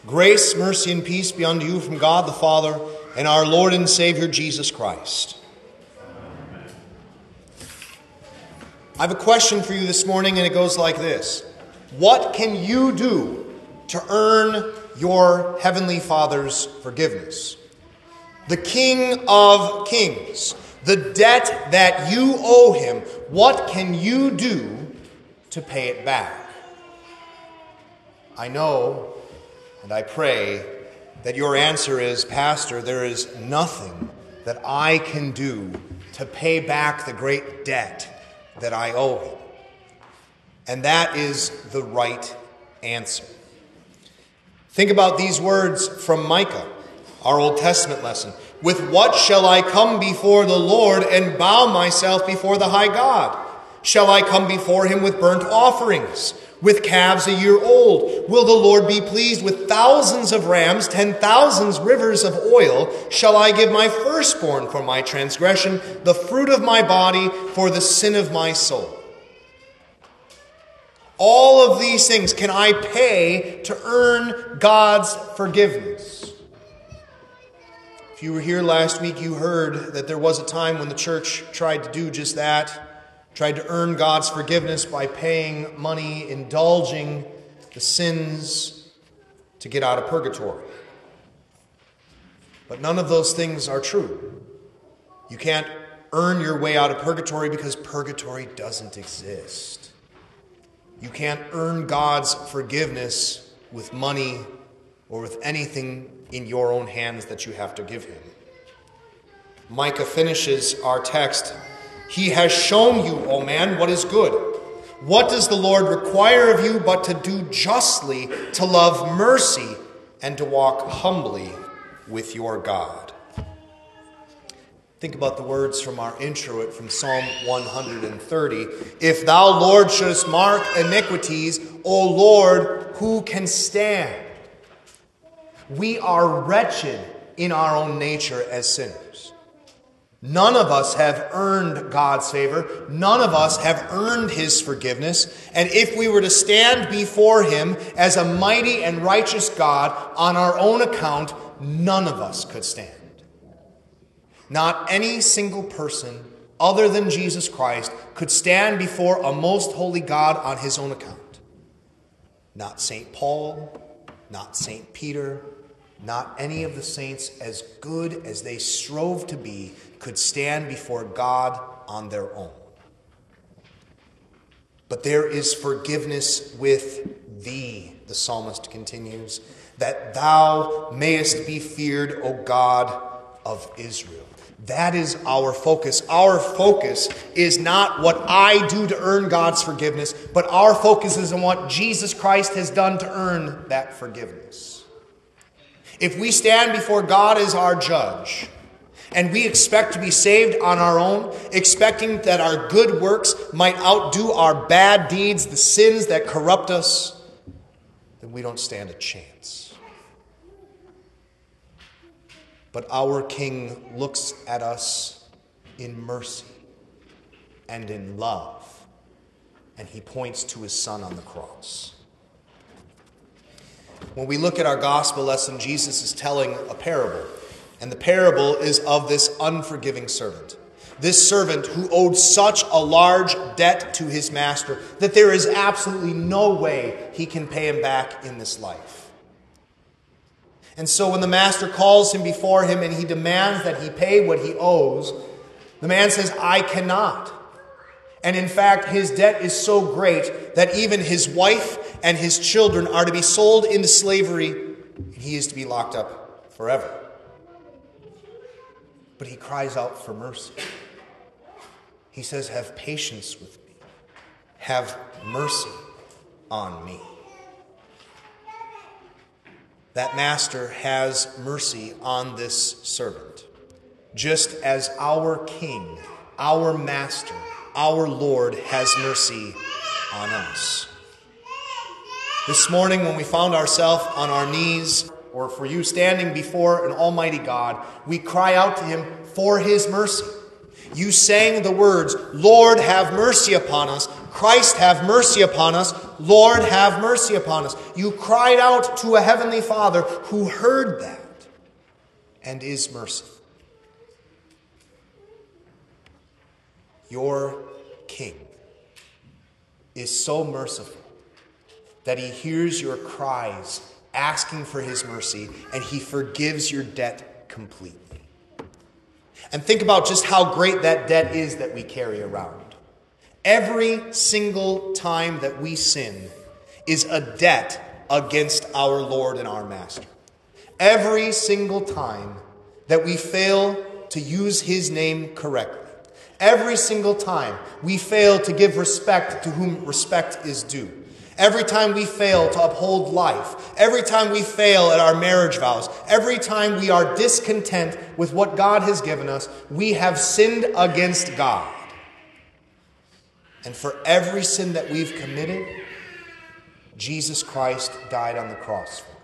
Grace, mercy, and peace be unto you from God the Father and our Lord and Savior Jesus Christ. Amen. I have a question for you this morning, and it goes like this. What can you do to earn your Heavenly Father's forgiveness? The King of Kings, the debt that you owe Him, what can you do to pay it back? I know, and I pray that your answer is, Pastor, there is nothing that I can do to pay back the great debt that I owe Him. And that is the right answer. Think about these words from Micah, our Old Testament lesson. With what shall I come before the Lord and bow myself before the high God? Shall I come before Him with burnt offerings, with calves a year old? Will the Lord be pleased with thousands of rams, 10,000 rivers of oil? Shall I give my firstborn for my transgression, the fruit of my body for the sin of my soul? All of these things can I pay to earn God's forgiveness. If you were here last week, you heard that there was a time when the church tried to do just that. Tried to earn God's forgiveness by paying money, indulging the sins to get out of purgatory. But none of those things are true. You can't earn your way out of purgatory because purgatory doesn't exist. You can't earn God's forgiveness with money or with anything in your own hands that you have to give Him. Micah finishes our text. He has shown you, O man, what is good. What does the Lord require of you but to do justly, to love mercy, and to walk humbly with your God? Think about the words from our introit from Psalm 130. If thou, Lord, shouldest mark iniquities, O Lord, who can stand? We are wretched in our own nature as sinners. None of us have earned God's favor. None of us have earned His forgiveness. And if we were to stand before Him as a mighty and righteous God on our own account, none of us could stand. Not any single person other than Jesus Christ could stand before a most holy God on His own account. Not St. Paul, not St. Peter, not any of the saints, as good as they strove to be, could stand before God on their own. But there is forgiveness with thee, the psalmist continues, that thou mayest be feared, O God of Israel. That is our focus. Our focus is not what I do to earn God's forgiveness, but our focus is on what Jesus Christ has done to earn that forgiveness. If we stand before God as our judge, and we expect to be saved on our own, expecting that our good works might outdo our bad deeds, the sins that corrupt us, then we don't stand a chance. But our King looks at us in mercy and in love, and He points to His Son on the cross. When we look at our gospel lesson, Jesus is telling a parable. And the parable is of this unforgiving servant. This servant who owed such a large debt to his master that there is absolutely no way he can pay him back in this life. And so when the master calls him before him and he demands that he pay what he owes, the man says, I cannot. And in fact, his debt is so great that even his wife and his children are to be sold into slavery, and he is to be locked up forever. But he cries out for mercy. He says, have patience with me. Have mercy on me. That master has mercy on this servant, just as our King, our Master, our Lord has mercy on us. This morning, when we found ourselves on our knees, or for you standing before an almighty God, we cry out to Him for His mercy. You sang the words, Lord, have mercy upon us, Christ, have mercy upon us. Lord, have mercy upon us. You cried out to a heavenly Father who heard that and is merciful. Your King is so merciful that he hears your cries asking for his mercy, and he forgives your debt completely. And think about just how great that debt is that we carry around. Every single time that we sin is a debt against our Lord and our Master. Every single time that we fail to use his name correctly. Every single time we fail to give respect to whom respect is due. Every time we fail to uphold life. Every time we fail at our marriage vows. Every time we are discontent with what God has given us, we have sinned against God. And for every sin that we've committed, Jesus Christ died on the cross for it.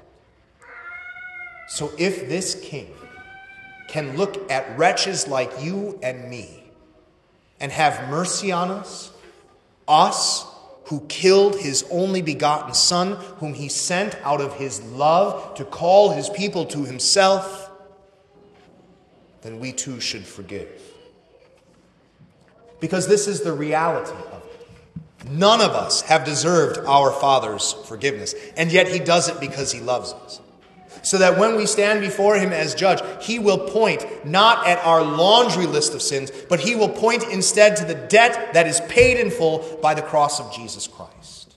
So if this King can look at wretches like you and me and have mercy on us who killed his only begotten Son, whom he sent out of his love to call his people to himself, then we too should forgive. Because this is the reality of it. None of us have deserved our Father's forgiveness, and yet he does it because he loves us. So that when we stand before him as judge, he will point not at our laundry list of sins, but he will point instead to the debt that is paid in full by the cross of Jesus Christ.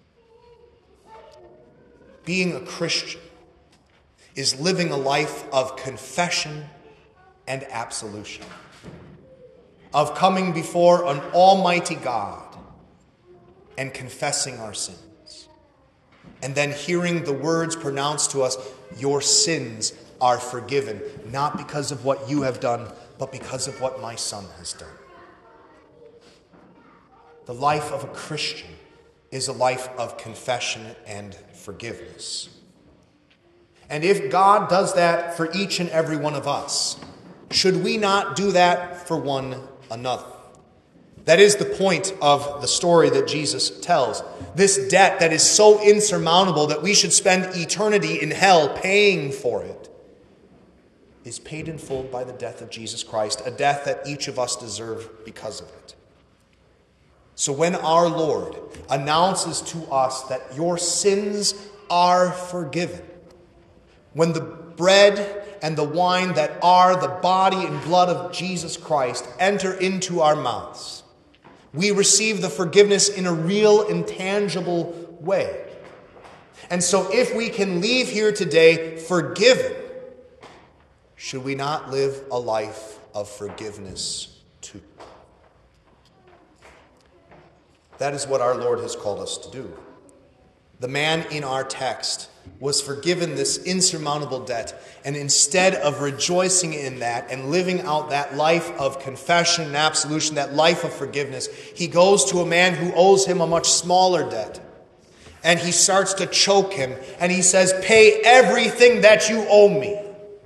Being a Christian is living a life of confession and absolution, of coming before an almighty God and confessing our sins, and then hearing the words pronounced to us, your sins are forgiven, not because of what you have done, but because of what my Son has done. The life of a Christian is a life of confession and forgiveness. And if God does that for each and every one of us, should we not do that for one another? That is the point of the story that Jesus tells. This debt that is so insurmountable that we should spend eternity in hell paying for it is paid in full by the death of Jesus Christ, a death that each of us deserve because of it. So when our Lord announces to us that your sins are forgiven, when the bread and the wine that are the body and blood of Jesus Christ enter into our mouths, we receive the forgiveness in a real, intangible way. And so if we can leave here today forgiven, should we not live a life of forgiveness too? That is what our Lord has called us to do. The man in our text was forgiven this insurmountable debt, and instead of rejoicing in that and living out that life of confession and absolution, that life of forgiveness, he goes to a man who owes him a much smaller debt, and he starts to choke him, and he says, pay everything that you owe me.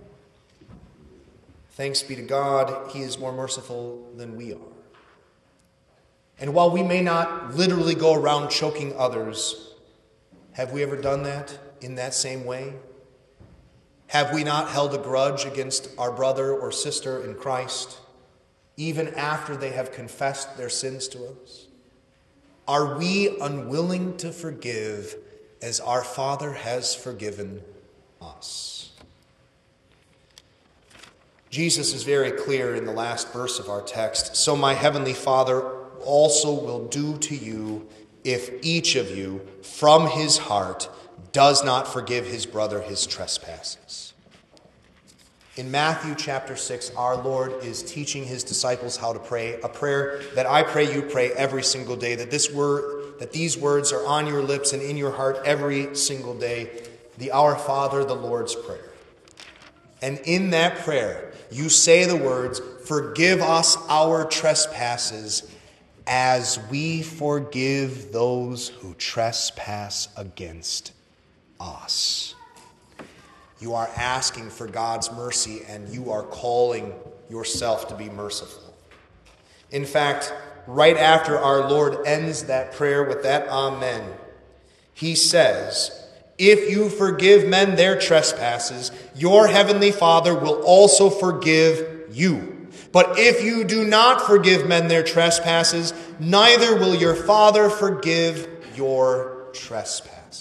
Thanks be to God, he is more merciful than we are. And while we may not literally go around choking others, have we ever done that in that same way? Have we not held a grudge against our brother or sister in Christ, even after they have confessed their sins to us? Are we unwilling to forgive as our Father has forgiven us? Jesus is very clear in the last verse of our text. So my heavenly Father also will do to you if each of you from his heart does not forgive his brother his trespasses. In Matthew chapter 6, our Lord is teaching his disciples how to pray, a prayer that I pray you pray every single day, that these words are on your lips and in your heart every single day, the Our Father, the Lord's Prayer. And in that prayer, you say the words, forgive us our trespasses as we forgive those who trespass against us. You are asking for God's mercy, and you are calling yourself to be merciful. In fact, right after our Lord ends that prayer with that amen, he says, "If you forgive men their trespasses, your heavenly Father will also forgive you. But if you do not forgive men their trespasses, neither will your Father forgive your trespasses."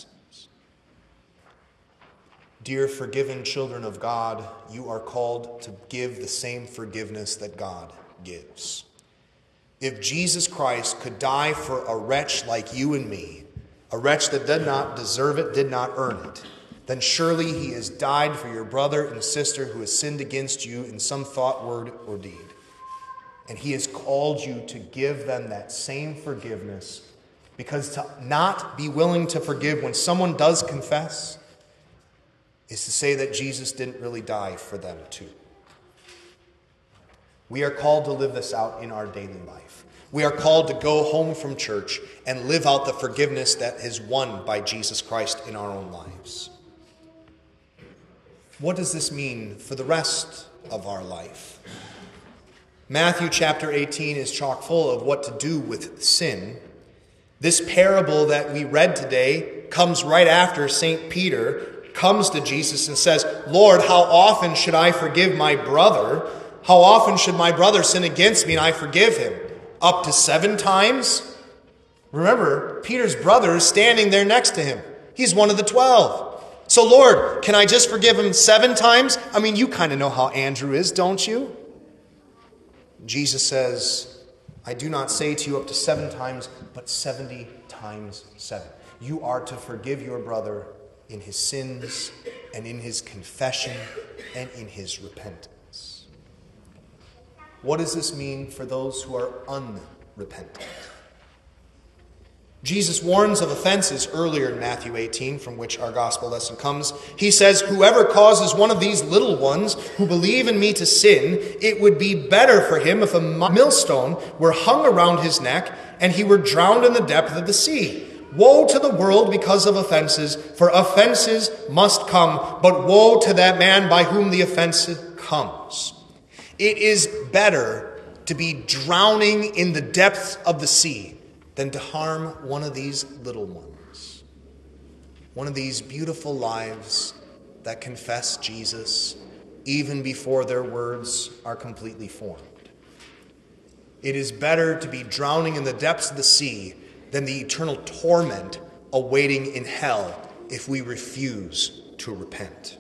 Dear forgiven children of God, you are called to give the same forgiveness that God gives. If Jesus Christ could die for a wretch like you and me, a wretch that did not deserve it, did not earn it, then surely he has died for your brother and sister who has sinned against you in some thought, word, or deed. And he has called you to give them that same forgiveness, because to not be willing to forgive when someone does confess is to say that Jesus didn't really die for them too. We are called to live this out in our daily life. We are called to go home from church and live out the forgiveness that is won by Jesus Christ in our own lives. What does this mean for the rest of our life? Matthew chapter 18 is chock full of what to do with sin. This parable that we read today comes right after St. Peter comes to Jesus and says, "Lord, how often should I forgive my brother? How often should my brother sin against me and I forgive him? Up to 7 times? Remember, Peter's brother is standing there next to him. He's one of the 12. So, Lord, can I just forgive him 7 times? I mean, you kind of know how Andrew is, don't you? Jesus says, I do not say to you up to 7 times, but 70 times 7. You are to forgive your brother in his sins and in his confession and in his repentance. What does this mean for those who are unrepentant? Jesus warns of offenses earlier in Matthew 18, from which our gospel lesson comes. He says, "Whoever causes one of these little ones who believe in me to sin, it would be better for him if a millstone were hung around his neck and he were drowned in the depth of the sea. Woe to the world because of offenses, for offenses must come, but woe to that man by whom the offense comes." It is better to be drowning in the depths of the sea than to harm one of these little ones. One of these beautiful lives that confess Jesus even before their words are completely formed. It is better to be drowning in the depths of the sea than the eternal torment awaiting in hell if we refuse to repent.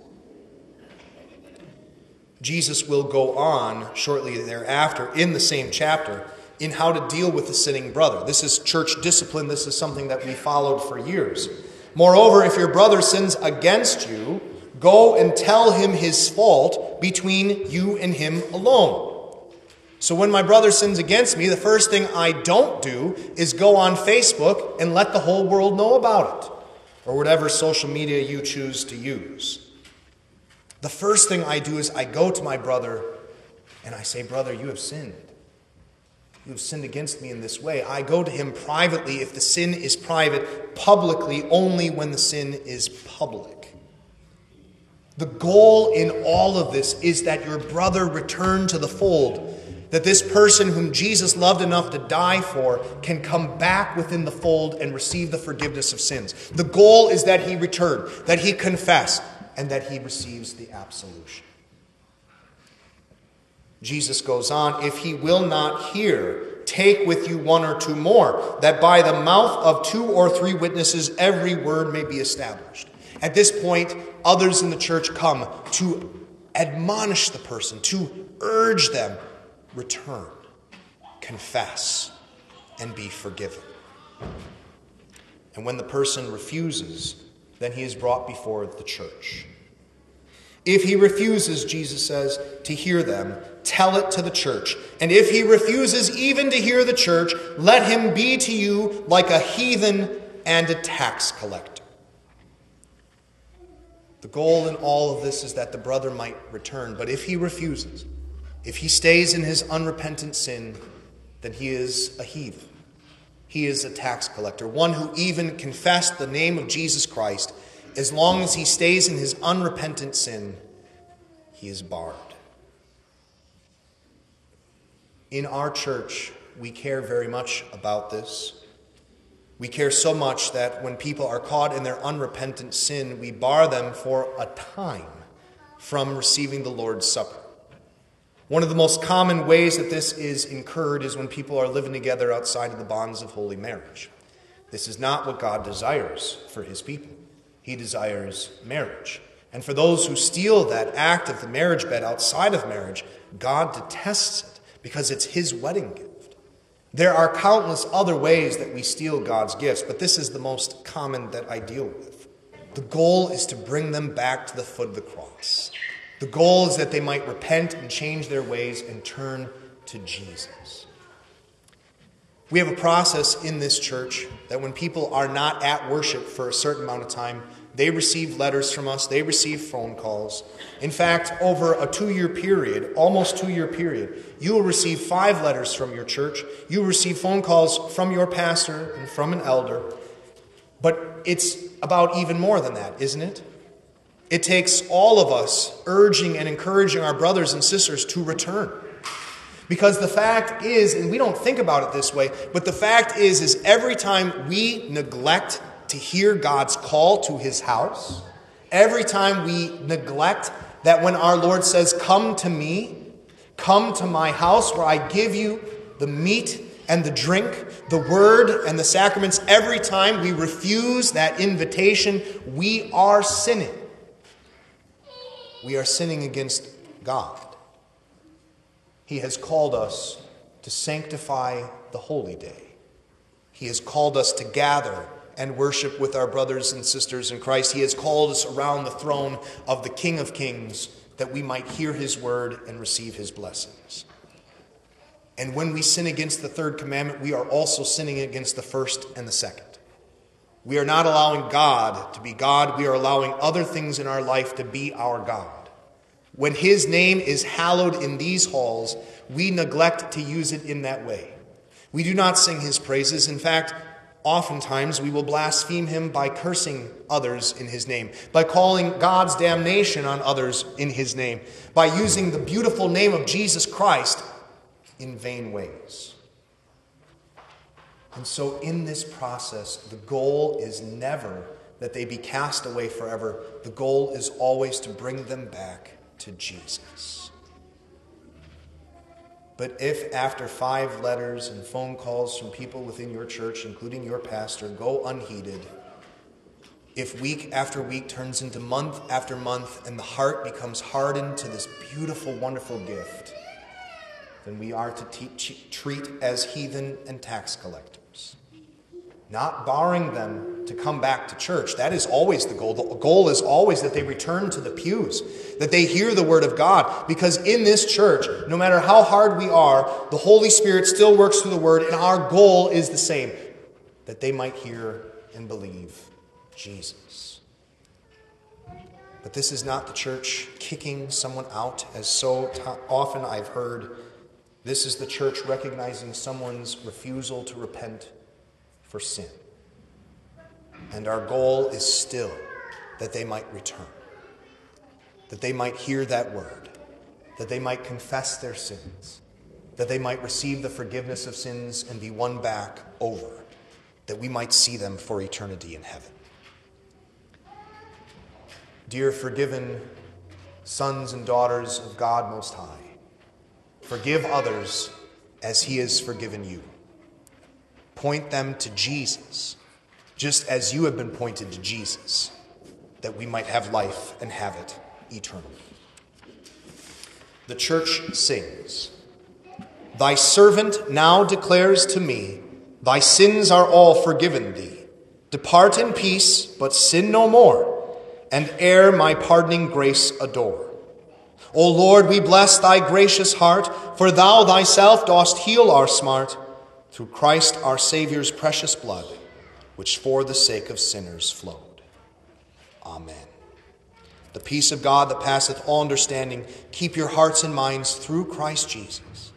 Jesus will go on shortly thereafter in the same chapter in how to deal with the sinning brother. This is church discipline. This is something that we followed for years. Moreover, if your brother sins against you, go and tell him his fault between you and him alone. So when my brother sins against me, the first thing I don't do is go on Facebook and let the whole world know about it, or whatever social media you choose to use. The first thing I do is I go to my brother and I say, "Brother, you have sinned. You have sinned against me in this way." I go to him privately if the sin is private, publicly only when the sin is public. The goal in all of this is that your brother return to the fold, that this person whom Jesus loved enough to die for can come back within the fold and receive the forgiveness of sins. The goal is that he return, that he confess, and that he receives the absolution. Jesus goes on, "If he will not hear, take with you 1 or 2 more, that by the mouth of 2 or 3 witnesses every word may be established." At this point, others in the church come to admonish the person, to urge them, return, confess, and be forgiven. And when the person refuses, then he is brought before the church. If he refuses, Jesus says, to hear them, tell it to the church. And if he refuses even to hear the church, let him be to you like a heathen and a tax collector. The goal in all of this is that the brother might return. But if he refuses, if he stays in his unrepentant sin, then he is a heathen. He is a tax collector, one who even confessed the name of Jesus Christ. As long as he stays in his unrepentant sin, he is barred. In our church, we care very much about this. We care so much that when people are caught in their unrepentant sin, we bar them for a time from receiving the Lord's Supper. One of the most common ways that this is incurred is when people are living together outside of the bonds of holy marriage. This is not what God desires for his people. He desires marriage. And for those who steal that act of the marriage bed outside of marriage, God detests it because it's his wedding gift. There are countless other ways that we steal God's gifts, but this is the most common that I deal with. The goal is to bring them back to the foot of the cross. The goal is that they might repent and change their ways and turn to Jesus. We have a process in this church that when people are not at worship for a certain amount of time, they receive letters from us, they receive phone calls. In fact, over a 2-year period, almost 2-year period, you will receive 5 letters from your church. You will receive phone calls from your pastor and from an elder. But it's about even more than that, isn't it? It takes all of us urging and encouraging our brothers and sisters to return. Because the fact is, and we don't think about it this way, but the fact is every time we neglect to hear God's call to his house, every time we neglect that when our Lord says, "Come to me, come to my house where I give you the meat and the drink, the word and the sacraments," every time we refuse that invitation, we are sinning. We are sinning against God. He has called us to sanctify the holy day. He has called us to gather and worship with our brothers and sisters in Christ. He has called us around the throne of the King of Kings that we might hear his word and receive his blessings. And when we sin against the third commandment, we are also sinning against the first and the second. We are not allowing God to be God. We are allowing other things in our life to be our God. When his name is hallowed in these halls, we neglect to use it in that way. We do not sing his praises. In fact, oftentimes we will blaspheme him by cursing others in his name, by calling God's damnation on others in his name, by using the beautiful name of Jesus Christ in vain ways. And so in this process, the goal is never that they be cast away forever. The goal is always to bring them back to Jesus. But if after 5 letters and phone calls from people within your church, including your pastor, go unheeded, if week after week turns into month after month and the heart becomes hardened to this beautiful, wonderful gift, then we are to treat as heathen and tax collectors. Not barring them to come back to church. That is always the goal. The goal is always that they return to the pews, that they hear the word of God. Because in this church, no matter how hard we are, the Holy Spirit still works through the word, and our goal is the same, that they might hear and believe Jesus. But this is not the church kicking someone out, as so often I've heard. This is the church recognizing someone's refusal to repent for sin. And our goal is still that they might return, that they might hear that word, that they might confess their sins, that they might receive the forgiveness of sins and be won back over, that we might see them for eternity in heaven. Dear forgiven sons and daughters of God Most High, forgive others as he has forgiven you. Point them to Jesus, just as you have been pointed to Jesus, that we might have life and have it eternally. The church sings, "Thy servant now declares to me, thy sins are all forgiven thee. Depart in peace, but sin no more, and ere my pardoning grace adore. O Lord, we bless thy gracious heart, for thou thyself dost heal our smart, through Christ our Savior's precious blood, which for the sake of sinners flowed. Amen. The peace of God that passeth all understanding, keep your hearts and minds through Christ Jesus.